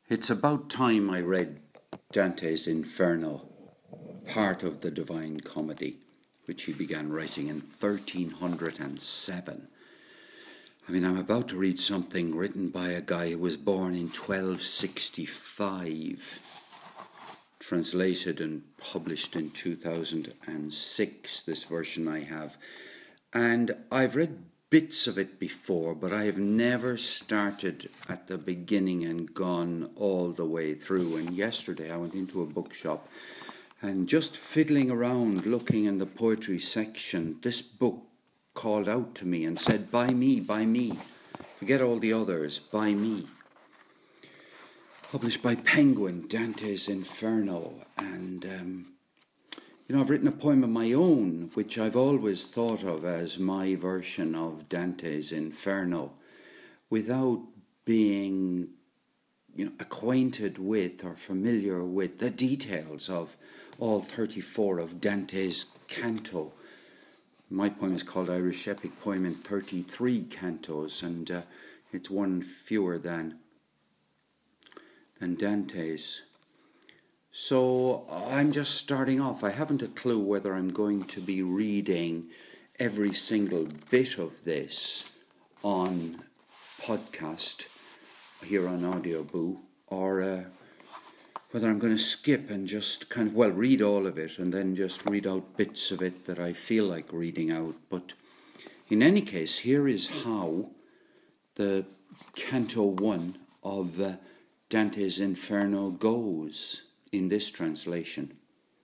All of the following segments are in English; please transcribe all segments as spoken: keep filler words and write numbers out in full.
It's about time I read Dante's Inferno, part of the Divine Comedy, which he began writing in thirteen oh seven. I mean, I'm about to read something written by a guy who was born in twelve sixty-five, translated and published in two thousand six, this version I have. And I've read bits of it before, but I have never started at the beginning and gone all the way through. And yesterday I went into a bookshop and just fiddling around looking in the poetry section, this book called out to me and said, "Buy me, buy me. Forget all the others, buy me." Published by Penguin, Dante's Inferno. And um, You know, I've written a poem of my own, which I've always thought of as my version of Dante's Inferno, without being, you know, acquainted with or familiar with the details of all thirty-four of Dante's canto. My poem is called Irish Epic Poem in thirty-three cantos, and uh, it's one fewer than, than Dante's. So I'm just starting off. I haven't a clue whether I'm going to be reading every single bit of this on podcast here on Audioboo, or uh, whether I'm going to skip and just kind of, well, read all of it and then just read out bits of it that I feel like reading out. But in any case, here is how the Canto one of uh, Dante's Inferno goes in this translation.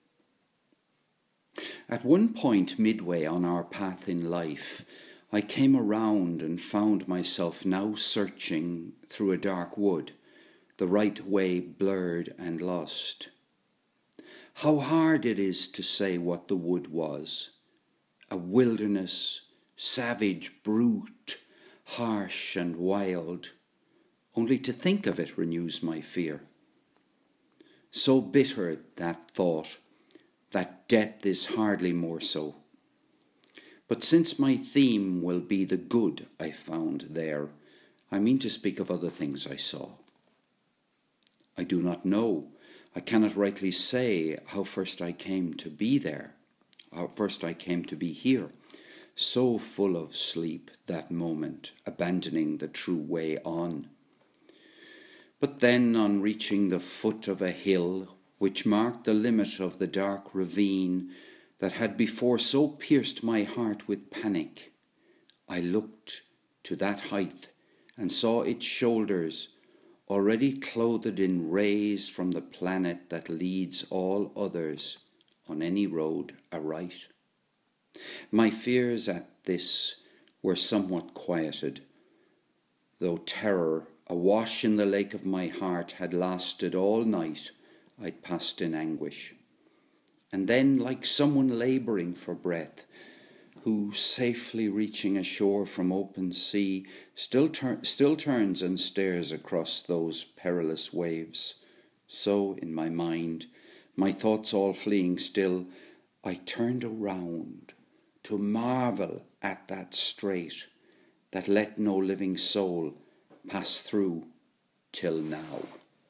At one point midway on our path in life, I came around and found myself now searching through a dark wood, the right way blurred and lost. How hard it is to say what the wood was. A wilderness, savage, brute, harsh and wild. Only to think of it renews my fear. So bitter that thought, that death is hardly more so. But since my theme will be the good I found there, I mean to speak of other things I saw. I do not know, I cannot rightly say how first I came to be there, how first I came to be here, so full of sleep that moment, abandoning the true way on. But then, on reaching the foot of a hill, which marked the limit of the dark ravine that had before so pierced my heart with panic, I looked to that height and saw its shoulders already clothed in rays from the planet that leads all others on any road aright. My fears at this were somewhat quieted, though terror awash in the lake of my heart had lasted all night I'd passed in anguish. And then, like someone labouring for breath, who, safely reaching ashore from open sea, still, tur- still turns and stares across those perilous waves, so in my mind, my thoughts all fleeing still, I turned around to marvel at that strait that let no living soul pass through till now.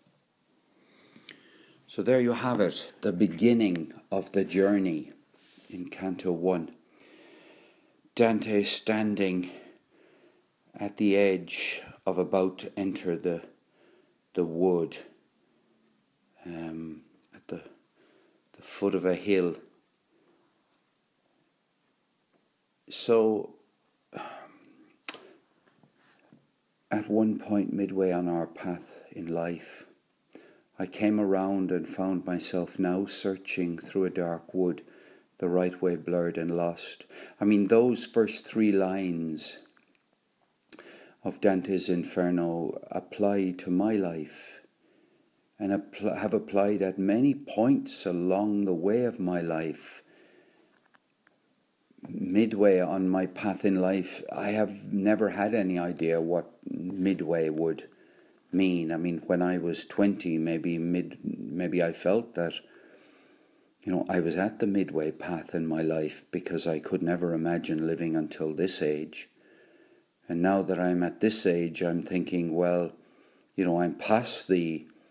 So there you have it, the beginning of the journey in Canto one. Dante standing at the edge of about to enter the the wood, um, at the the foot of a hill. So at one point midway on our path in life, I came around and found myself now searching through a dark wood, the right way blurred and lost. I mean, those first three lines of Dante's Inferno apply to my life and apply, have applied at many points along the way of my life. Midway on my path in life, I have never had any idea what midway would mean. I mean, when I was twenty, maybe mid, maybe I felt that, you know, I was at the midway path in my life because I could never imagine living until this age. And now that I'm at this age, I'm thinking, well, you know, I'm past the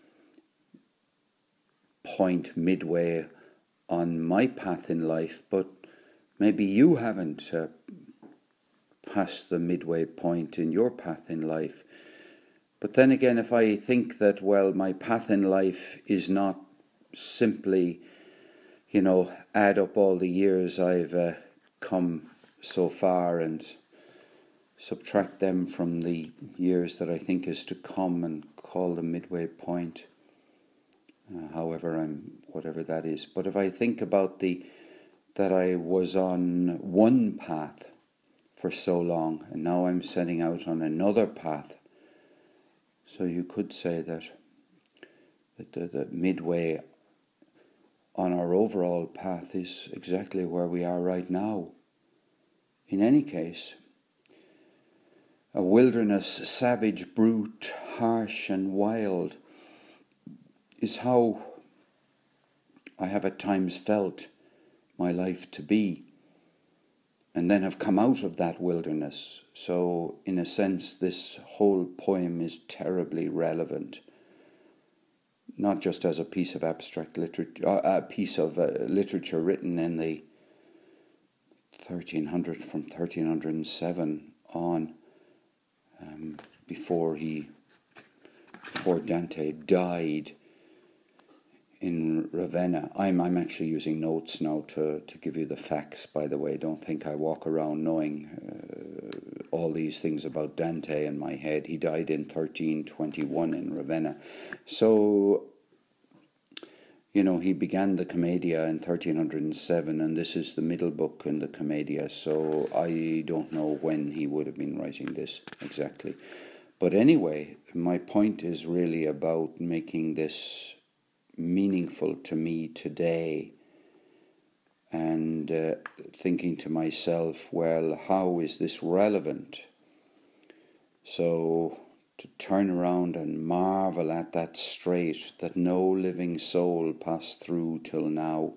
point midway on my path in life, but maybe you haven't uh, passed the midway point in your path in life. But then again, if I think that, well, my path in life is not simply, you know, add up all the years I've uh, come so far and subtract them from the years that I think is to come and call the midway point, uh, however I'm, whatever that is. But if I think about the, that I was on one path for so long and now I'm setting out on another path, so you could say that, that the, the midway on our overall path is exactly where we are right now. In any case, a wilderness, savage, brute, harsh and wild is how I have at times felt my life to be, and then have come out of that wilderness. So, in a sense, this whole poem is terribly relevant, not just as a piece of abstract literature, uh, a piece of uh, literature written in the thirteen hundred, from thirteen hundred seven on, um, before he, before Dante died in Ravenna. I'm I'm actually using notes now to, to give you the facts, by the way. Don't think I walk around knowing uh, all these things about Dante in my head. He died in thirteen twenty-one in Ravenna. So, you know, he began the Commedia in thirteen hundred seven, and this is the middle book in the Commedia, so I don't know when he would have been writing this exactly. But anyway, my point is really about making this meaningful to me today, and uh, thinking to myself, well, how is this relevant? So to turn around and marvel at that strait that no living soul passed through till now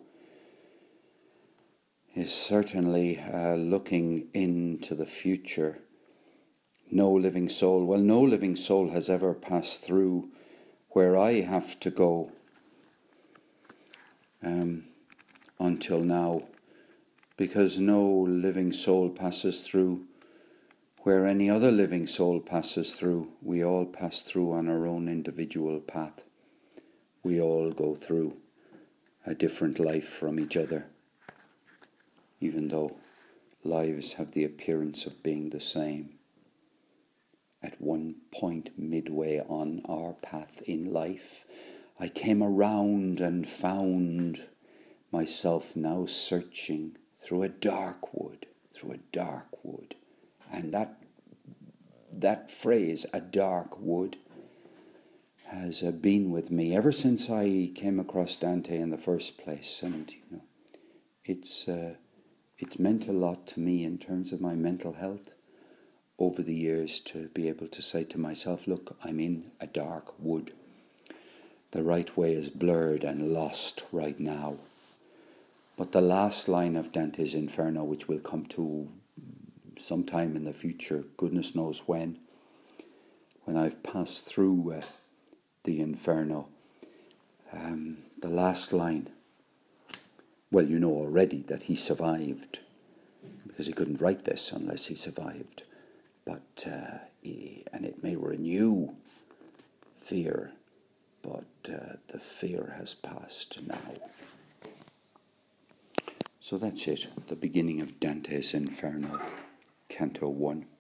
is certainly uh, looking into the future. No living soul, well, no living soul has ever passed through where I have to go Um, until now, because no living soul passes through where any other living soul passes through. We all pass through on our own individual path. We all go through a different life from each other, even though lives have the appearance of being the same. At one point midway on our path in life, I came around and found myself now searching through a dark wood, through a dark wood. And that that phrase, a dark wood, has uh, been with me ever since I came across Dante in the first place. And, you know, it's, uh, it's meant a lot to me in terms of my mental health over the years to be able to say to myself, look, I'm in a dark wood. The right way is blurred and lost right now. But the last line of Dante's Inferno, which we'll come to sometime in the future, goodness knows when, when I've passed through uh, the Inferno, um, the last line, well, you know already that he survived, because he couldn't write this unless he survived. But, uh, he, and it may renew fear, but uh, the fear has passed now. So that's it, the beginning of Dante's Inferno, Canto one.